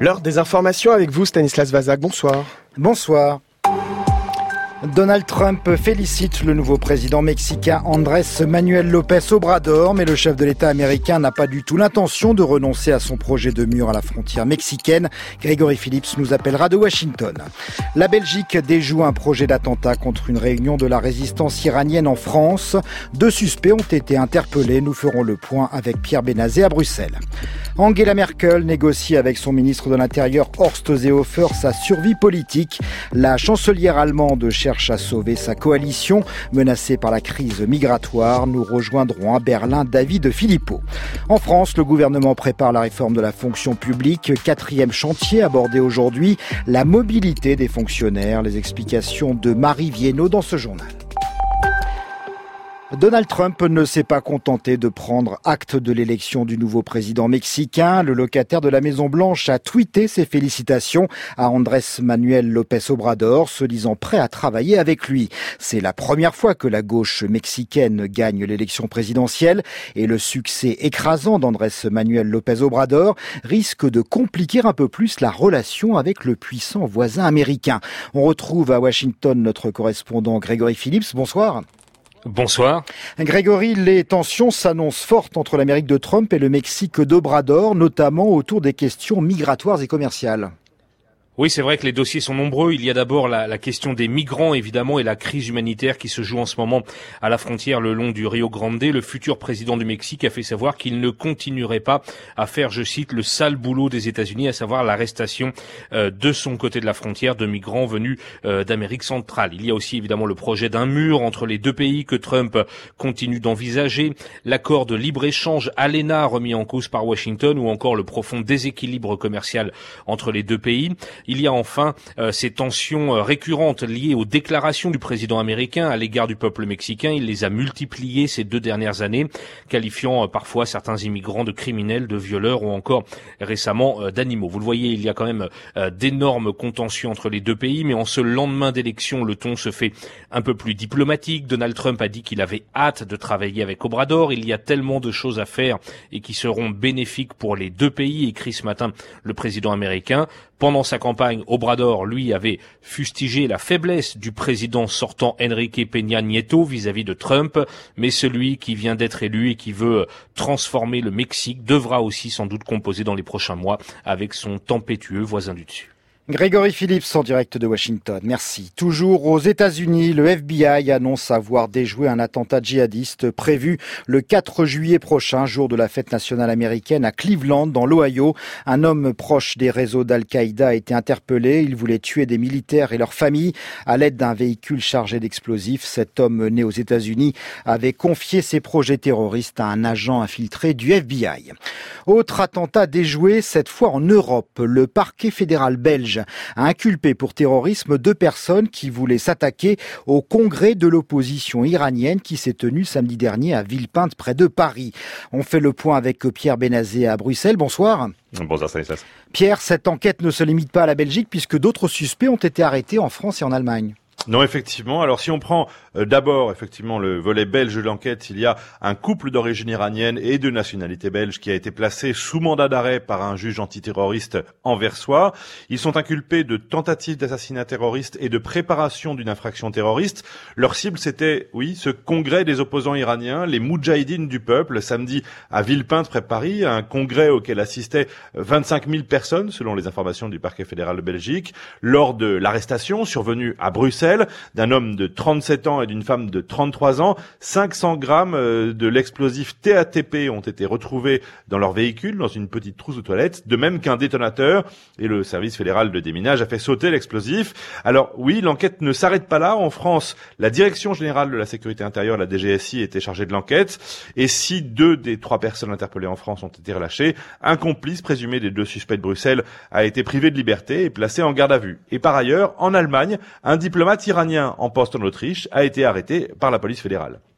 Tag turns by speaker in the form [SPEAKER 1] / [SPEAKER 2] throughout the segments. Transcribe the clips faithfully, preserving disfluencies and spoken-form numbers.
[SPEAKER 1] L'heure des informations avec vous, Stanislas Vazak. Bonsoir.
[SPEAKER 2] Bonsoir. Donald Trump félicite le nouveau président mexicain Andrés Manuel López Obrador, mais le chef de l'État américain n'a pas du tout l'intention de renoncer à son projet de mur à la frontière mexicaine. Grégory Phillips nous appellera de Washington. La Belgique déjoue un projet d'attentat contre une réunion de la résistance iranienne en France. Deux suspects ont été interpellés. Nous ferons le point avec Pierre Benazet à Bruxelles. Angela Merkel négocie avec son ministre de l'Intérieur Horst Seehofer sa survie politique. La chancelière allemande cherche à sauver sa coalition menacée par la crise migratoire. Nous rejoindrons à Berlin David Philippot. En France, le gouvernement prépare la réforme de la fonction publique. Quatrième chantier abordé aujourd'hui, la mobilité des fonctionnaires. Les explications de Marie Viennot dans ce journal. Donald Trump ne s'est pas contenté de prendre acte de l'élection du nouveau président mexicain. Le locataire de la Maison-Blanche a tweeté ses félicitations à Andrés Manuel López Obrador, se disant prêt à travailler avec lui. C'est la première fois que la gauche mexicaine gagne l'élection présidentielle et le succès écrasant d'Andrés Manuel López Obrador risque de compliquer un peu plus la relation avec le puissant voisin américain. On retrouve à Washington notre correspondant Grégory Phillips. Bonsoir.
[SPEAKER 3] Bonsoir.
[SPEAKER 2] Grégory, les tensions s'annoncent fortes entre l'Amérique de Trump et le Mexique d'Obrador, notamment autour des questions migratoires et commerciales.
[SPEAKER 3] Oui, c'est vrai que les dossiers sont nombreux. Il y a d'abord la, la question des migrants, évidemment, et la crise humanitaire qui se joue en ce moment à la frontière le long du Rio Grande. Le futur président du Mexique a fait savoir qu'il ne continuerait pas à faire, je cite, le sale boulot des États-Unis, à savoir l'arrestation euh, de son côté de la frontière de migrants venus euh, d'Amérique centrale. Il y a aussi évidemment le projet d'un mur entre les deux pays que Trump continue d'envisager, l'accord de libre-échange ALENA remis en cause par Washington, ou encore le profond déséquilibre commercial entre les deux pays. Il y a enfin euh, ces tensions euh, récurrentes liées aux déclarations du président américain à l'égard du peuple mexicain. Il les a multipliées ces deux dernières années, qualifiant euh, parfois certains immigrants de criminels, de violeurs ou encore récemment euh, d'animaux. Vous le voyez, il y a quand même euh, d'énormes contentions entre les deux pays, mais en ce lendemain d'élection, le ton se fait un peu plus diplomatique. Donald Trump a dit qu'il avait hâte de travailler avec Obrador. Il y a tellement de choses à faire et qui seront bénéfiques pour les deux pays, écrit ce matin le président américain. Pendant sa campagne, Obrador, lui, avait fustigé la faiblesse du président sortant Enrique Peña Nieto vis-à-vis de Trump, mais celui qui vient d'être élu et qui veut transformer le Mexique devra aussi sans doute composer dans les prochains mois avec son tempétueux voisin du dessus.
[SPEAKER 2] Grégory Phillips en direct de Washington. Merci. Toujours aux États-Unis, le F B I annonce avoir déjoué un attentat djihadiste prévu le quatre juillet prochain, jour de la fête nationale américaine à Cleveland, dans l'Ohio. Un homme proche des réseaux d'Al-Qaïda a été interpellé. Il voulait tuer des militaires et leurs familles à l'aide d'un véhicule chargé d'explosifs. Cet homme né aux États-Unis avait confié ses projets terroristes à un agent infiltré du F B I. Autre attentat déjoué, cette fois en Europe. Le parquet fédéral belge a inculpé pour terrorisme deux personnes qui voulaient s'attaquer au congrès de l'opposition iranienne qui s'est tenu samedi dernier à Villepinte près de Paris. On fait le point avec Pierre Benazet à Bruxelles. Bonsoir.
[SPEAKER 4] Bonsoir Stanislas.
[SPEAKER 2] Pierre, cette enquête ne se limite pas à la Belgique puisque d'autres suspects ont été arrêtés en France et en Allemagne.
[SPEAKER 4] Non, effectivement. Alors, si on prend euh, d'abord, effectivement, le volet belge de l'enquête, il y a un couple d'origine iranienne et de nationalité belge qui a été placé sous mandat d'arrêt par un juge antiterroriste anversois. Ils sont inculpés de tentative d'assassinat terroriste et de préparation d'une infraction terroriste. Leur cible, c'était, oui, ce congrès des opposants iraniens, les Moudjahidines du peuple, samedi à Villepinte, près de Paris, un congrès auquel assistaient vingt-cinq mille personnes, selon les informations du parquet fédéral de Belgique, lors de l'arrestation survenue à Bruxelles d'un homme de trente-sept ans et d'une femme de trente-trois ans. cinq cents grammes de l'explosif T A T P ont été retrouvés dans leur véhicule, dans une petite trousse de toilette, de même qu'un détonateur. Et le service fédéral de déminage a fait sauter l'explosif. Alors oui, l'enquête ne s'arrête pas là. En France, la Direction générale de la sécurité intérieure, la D G S I, était chargée de l'enquête. Et si deux des trois personnes interpellées en France ont été relâchées, un complice présumé des deux suspects de Bruxelles a été privé de liberté et placé en garde à vue. Et par ailleurs, en Allemagne, un diplomate iranien en poste en Autriche a été arrêté par la police fédérale.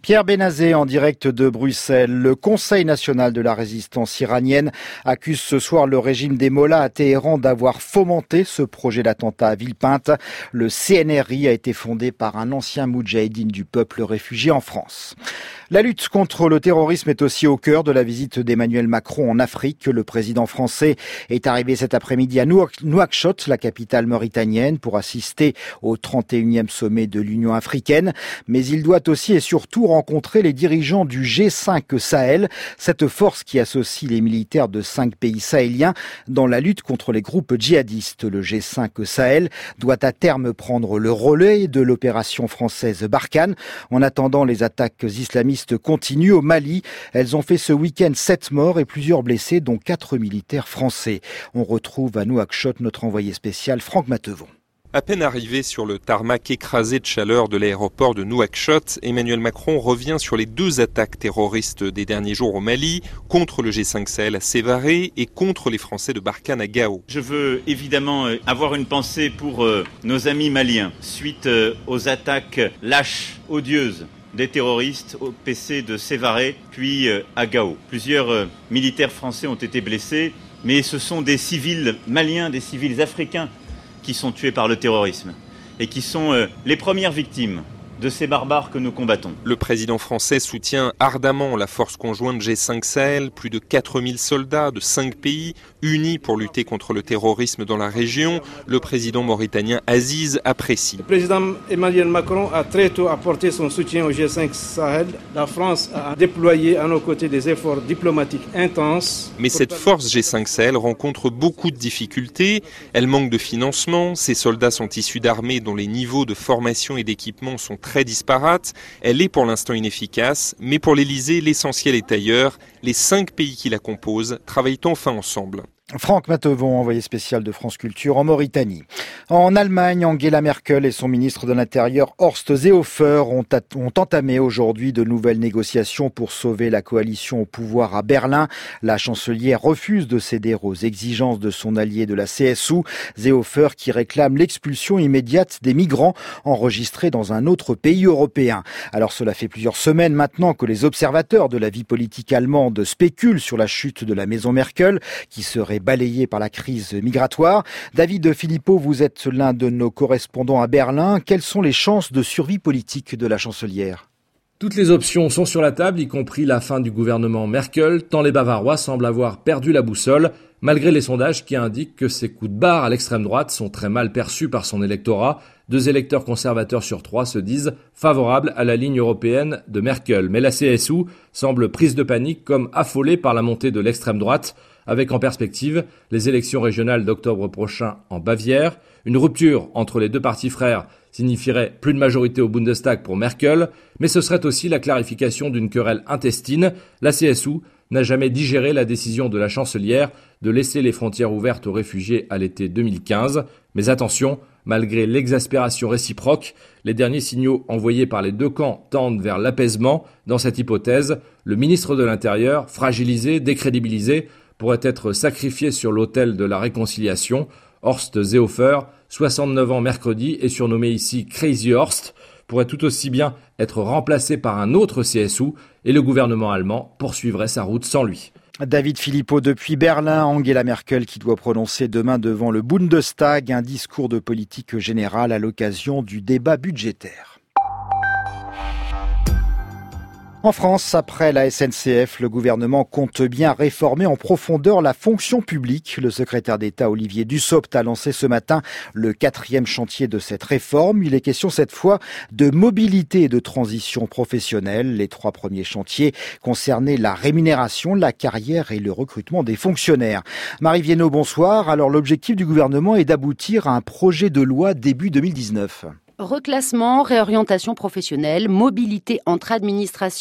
[SPEAKER 2] Pierre Benazé en direct de Bruxelles. Le Conseil national de la résistance iranienne accuse ce soir le régime des Mollahs à Téhéran d'avoir fomenté ce projet d'attentat à Villepinte. Le C N R I a été fondé par un ancien moudjahidine du peuple réfugié en France. La lutte contre le terrorisme est aussi au cœur de la visite d'Emmanuel Macron en Afrique. Le président français est arrivé cet après-midi à Nouakchott, la capitale mauritanienne, pour assister au trente et unième sommet de l'Union africaine. Mais il doit aussi et surtout rencontrer les dirigeants du G cinq Sahel, cette force qui associe les militaires de cinq pays sahéliens dans la lutte contre les groupes djihadistes. Le G cinq Sahel doit à terme prendre le relais de l'opération française Barkhane. En attendant, les attaques islamistes continuent au Mali. Elles ont fait ce week-end sept morts et plusieurs blessés, dont quatre militaires français. On retrouve à Nouakchott notre envoyé spécial Franck Matevon.
[SPEAKER 5] À peine arrivé sur le tarmac écrasé de chaleur de l'aéroport de Nouakchott, Emmanuel Macron revient sur les deux attaques terroristes des derniers jours au Mali, contre le G cinq Sahel à Sévaré et contre les Français de Barkhane à Gao.
[SPEAKER 6] Je veux évidemment avoir une pensée pour nos amis maliens, suite aux attaques lâches, odieuses des terroristes au P C de Sévaré, puis à Gao. Plusieurs militaires français ont été blessés, mais ce sont des civils maliens, des civils africains qui sont tués par le terrorisme et qui sont euh, les premières victimes de ces barbares que nous combattons.
[SPEAKER 5] Le président français soutient ardemment la force conjointe G cinq Sahel, plus de quatre mille soldats de cinq pays unis pour lutter contre le terrorisme dans la région. Le président mauritanien Aziz apprécie.
[SPEAKER 7] Le président Emmanuel Macron a très tôt apporté son soutien au G cinq Sahel. La France a déployé à nos côtés des efforts diplomatiques intenses.
[SPEAKER 5] Mais cette force G cinq Sahel rencontre beaucoup de difficultés. Elle manque de financement. Ses soldats sont issus d'armées dont les niveaux de formation et d'équipement sont très très disparate. Elle est pour l'instant inefficace, mais pour l'Elysée, l'essentiel est ailleurs. Les cinq pays qui la composent travaillent enfin ensemble.
[SPEAKER 2] Franck Matevon, envoyé spécial de France Culture en Mauritanie. En Allemagne, Angela Merkel et son ministre de l'Intérieur Horst Seehofer ont, ont entamé aujourd'hui de nouvelles négociations pour sauver la coalition au pouvoir à Berlin. La chancelière refuse de céder aux exigences de son allié de la C S U, Seehofer, qui réclame l'expulsion immédiate des migrants enregistrés dans un autre pays européen. Alors cela fait plusieurs semaines maintenant que les observateurs de la vie politique allemande spéculent sur la chute de la maison Merkel, qui serait balayé par la crise migratoire. David Philippot, vous êtes l'un de nos correspondants à Berlin. Quelles sont les chances de survie politique de la chancelière ?
[SPEAKER 8] Toutes les options sont sur la table, y compris la fin du gouvernement Merkel, tant les Bavarois semblent avoir perdu la boussole, malgré les sondages qui indiquent que ses coups de barre à l'extrême droite sont très mal perçus par son électorat. Deux électeurs conservateurs sur trois se disent favorables à la ligne européenne de Merkel. Mais la C S U semble prise de panique comme affolée par la montée de l'extrême droite, avec en perspective les élections régionales d'octobre prochain en Bavière. Une rupture entre les deux partis frères signifierait plus de majorité au Bundestag pour Merkel, mais ce serait aussi la clarification d'une querelle intestine. La C S U n'a jamais digéré la décision de la chancelière de laisser les frontières ouvertes aux réfugiés à l'été deux mille quinze. Mais attention, malgré l'exaspération réciproque, les derniers signaux envoyés par les deux camps tendent vers l'apaisement. Dans cette hypothèse, le ministre de l'Intérieur, fragilisé, décrédibilisé, pourrait être sacrifié sur l'autel de la réconciliation. Horst Seehofer, soixante-neuf ans mercredi, et surnommé ici Crazy Horst, pourrait tout aussi bien être remplacé par un autre C S U et le gouvernement allemand poursuivrait sa route sans lui.
[SPEAKER 2] David Philippot depuis Berlin. Angela Merkel qui doit prononcer demain devant le Bundestag un discours de politique générale à l'occasion du débat budgétaire. En France, après la S N C F, le gouvernement compte bien réformer en profondeur la fonction publique. Le secrétaire d'État Olivier Dussopt a lancé ce matin le quatrième chantier de cette réforme. Il est question cette fois de mobilité et de transition professionnelle. Les trois premiers chantiers concernaient la rémunération, la carrière et le recrutement des fonctionnaires. Marie Viennot, bonsoir. Alors l'objectif du gouvernement est d'aboutir à un projet de loi début deux mille dix-neuf.
[SPEAKER 9] Reclassement, réorientation professionnelle, mobilité entre administration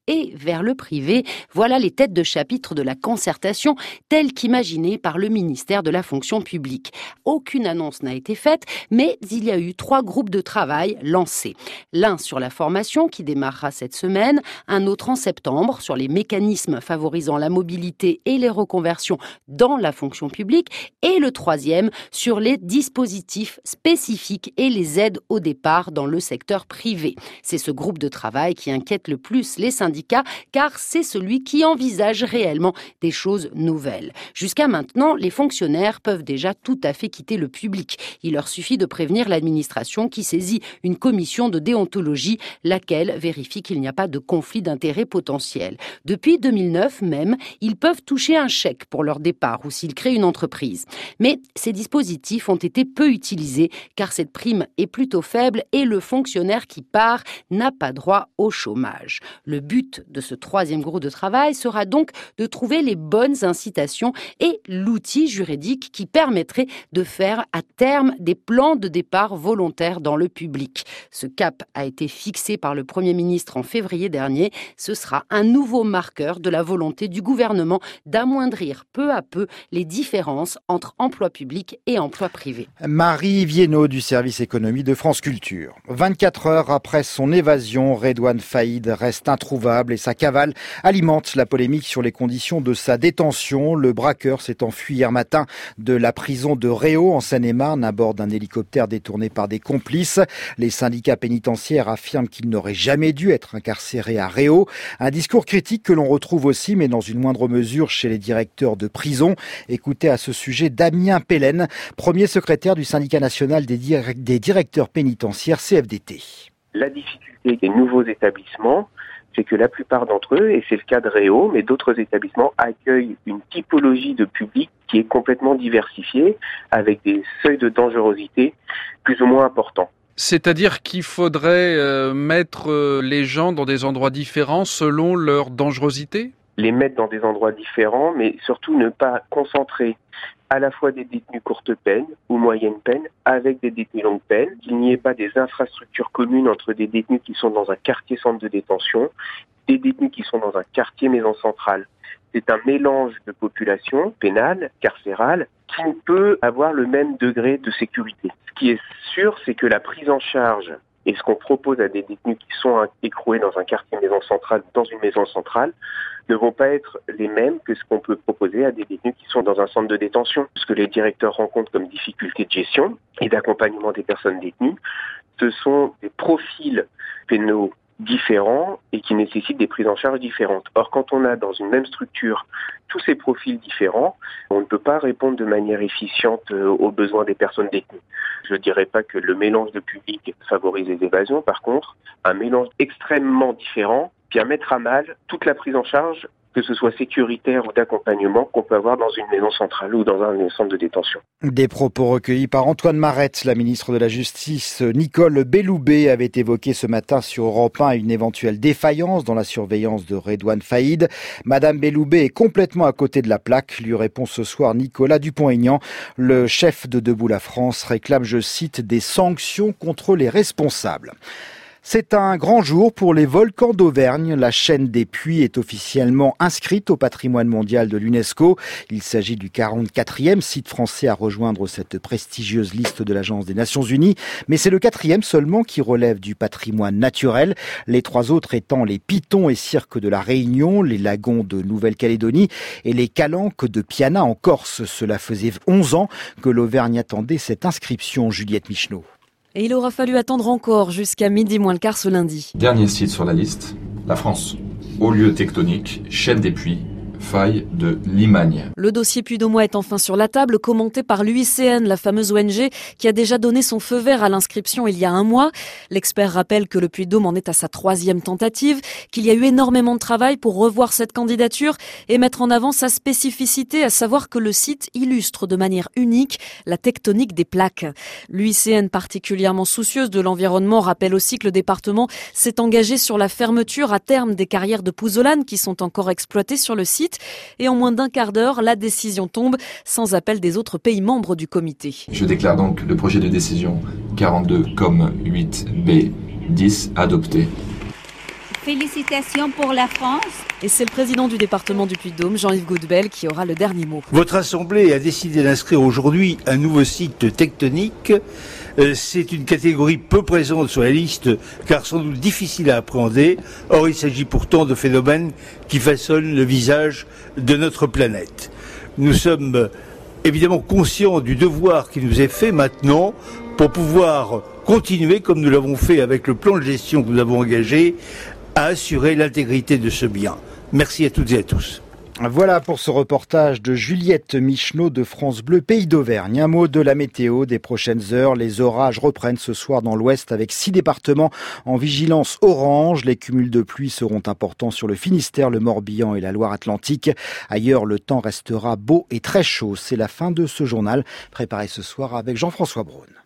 [SPEAKER 9] et vers le privé. Voilà les têtes de chapitre de la concertation telle qu'imaginée par le ministère de la fonction publique. Aucune annonce n'a été faite, mais il y a eu trois groupes de travail lancés. L'un sur la formation qui démarrera cette semaine, un autre en septembre sur les mécanismes favorisant la mobilité et les reconversions dans la fonction publique et le troisième sur les dispositifs spécifiques et les aides au départ dans le secteur privé. C'est ce groupe de travail qui inquiète le plus les syndicats car c'est celui qui envisage réellement des choses nouvelles. Jusqu'à maintenant, les fonctionnaires peuvent déjà tout à fait quitter le public. Il leur suffit de prévenir l'administration qui saisit une commission de déontologie, laquelle vérifie qu'il n'y a pas de conflit d'intérêts potentiel. Depuis deux mille neuf même, ils peuvent toucher un chèque pour leur départ ou s'ils créent une entreprise. Mais ces dispositifs ont été peu utilisés car cette prime est plutôt faible et le fonctionnaire qui part n'a pas droit au chômage. Le but de ce troisième groupe de travail sera donc de trouver les bonnes incitations et l'outil juridique qui permettrait de faire à terme des plans de départ volontaires dans le public. Ce cap a été fixé par le Premier ministre en février dernier. Ce sera un nouveau marqueur de la volonté du gouvernement d'amoindrir peu à peu les différences entre emploi public et emploi privé.
[SPEAKER 2] Marie Viennot du service économie de France Culture. vingt-quatre heures après son évasion, Redouane Faïd reste introuvable et sa cavale alimente la polémique sur les conditions de sa détention. Le braqueur s'est enfui hier matin de la prison de Réau en Seine-et-Marne à bord d'un hélicoptère détourné par des complices. Les syndicats pénitentiaires affirment qu'il n'aurait jamais dû être incarcéré à Réau. Un discours critique que l'on retrouve aussi, mais dans une moindre mesure, chez les directeurs de prison. Écoutez à ce sujet Damien Pellen, premier secrétaire du syndicat national des, dir- des directeurs pénitentiaires C F D T.
[SPEAKER 10] La difficulté des nouveaux établissements, c'est que la plupart d'entre eux, et c'est le cas de Réau, mais d'autres établissements accueillent une typologie de public qui est complètement diversifiée, avec des seuils de dangerosité plus ou moins importants.
[SPEAKER 11] C'est-à-dire qu'il faudrait euh, mettre euh, les gens dans des endroits différents selon leur dangerosité ?
[SPEAKER 10] Les mettre dans des endroits différents, mais surtout ne pas concentrer à la fois des détenus courte peine ou moyenne peine avec des détenus longue peine, qu'il n'y ait pas des infrastructures communes entre des détenus qui sont dans un quartier centre de détention, des détenus qui sont dans un quartier maison centrale. C'est un mélange de population pénale, carcérale, qui ne peut avoir le même degré de sécurité. Ce qui est sûr, c'est que la prise en charge et ce qu'on propose à des détenus qui sont écroués dans un quartier maison centrale, dans une maison centrale, ne vont pas être les mêmes que ce qu'on peut proposer à des détenus qui sont dans un centre de détention. Ce que les directeurs rencontrent comme difficulté de gestion et d'accompagnement des personnes détenues, ce sont des profils pénaux différents et qui nécessitent des prises en charge différentes. Or, quand on a dans une même structure tous ces profils différents, on ne peut pas répondre de manière efficiente aux besoins des personnes détenues. Je ne dirais pas que le mélange de public favorise les évasions. Par contre, un mélange extrêmement différent vient mettre à mal toute la prise en charge, que ce soit sécuritaire ou d'accompagnement, qu'on peut avoir dans une maison centrale ou dans un centre de détention.
[SPEAKER 2] Des propos recueillis par Antoine Marette. La ministre de la Justice, Nicole Belloubet, avait évoqué ce matin sur Europe un une éventuelle défaillance dans la surveillance de Redouane Faïd. Madame Belloubet est complètement à côté de la plaque, lui répond ce soir Nicolas Dupont-Aignan. Le chef de Debout la France réclame, je cite, des sanctions contre les responsables. C'est un grand jour pour les volcans d'Auvergne. La chaîne des Puys est officiellement inscrite au patrimoine mondial de l'UNESCO. Il s'agit du quarante-quatrième site français à rejoindre cette prestigieuse liste de l'Agence des Nations Unies. Mais c'est le quatrième seulement qui relève du patrimoine naturel. Les trois autres étant les Pitons et Cirques de la Réunion, les Lagons de Nouvelle-Calédonie et les Calanques de Piana en Corse. Cela faisait onze ans que l'Auvergne attendait cette inscription, Juliette Micheneau.
[SPEAKER 12] Et il aura fallu attendre encore jusqu'à midi moins le quart ce lundi.
[SPEAKER 13] Dernier site sur la liste, la France. Haut lieu tectonique, chaîne des Puys, faille de Limagne.
[SPEAKER 12] Le dossier Puy-d'Aumois est enfin sur la table, commenté par l'U I C N, la fameuse O N G qui a déjà donné son feu vert à l'inscription il y a un mois. L'expert rappelle que le Puy-de-Dôme en est à sa troisième tentative, qu'il y a eu énormément de travail pour revoir cette candidature et mettre en avant sa spécificité, à savoir que le site illustre de manière unique la tectonique des plaques. L'U I C N, particulièrement soucieuse de l'environnement, rappelle aussi que le département s'est engagé sur la fermeture à terme des carrières de pouzzolane qui sont encore exploitées sur le site. Et en moins d'un quart d'heure, la décision tombe sans appel des autres pays membres du comité.
[SPEAKER 13] Je déclare donc le projet de décision quarante-deux comme huit B dix adopté.
[SPEAKER 14] Félicitations pour la France.
[SPEAKER 12] Et c'est le président du département du Puy-de-Dôme, Jean-Yves Goudbel, qui aura le dernier mot.
[SPEAKER 15] Votre Assemblée a décidé d'inscrire aujourd'hui un nouveau site tectonique. C'est une catégorie peu présente sur la liste, car sans doute difficile à appréhender. Or, il s'agit pourtant de phénomènes qui façonnent le visage de notre planète. Nous sommes évidemment conscients du devoir qui nous est fait maintenant pour pouvoir continuer, comme nous l'avons fait avec le plan de gestion que nous avons engagé, à assurer l'intégrité de ce bien. Merci à toutes et à tous.
[SPEAKER 2] Voilà pour ce reportage de Juliette Micheneau de France Bleu Pays d'Auvergne. Un mot de la météo des prochaines heures. Les orages reprennent ce soir dans l'ouest avec six départements en vigilance orange. Les cumuls de pluie seront importants sur le Finistère, le Morbihan et la Loire-Atlantique. Ailleurs, le temps restera beau et très chaud. C'est la fin de ce journal préparé ce soir avec Jean-François Braun.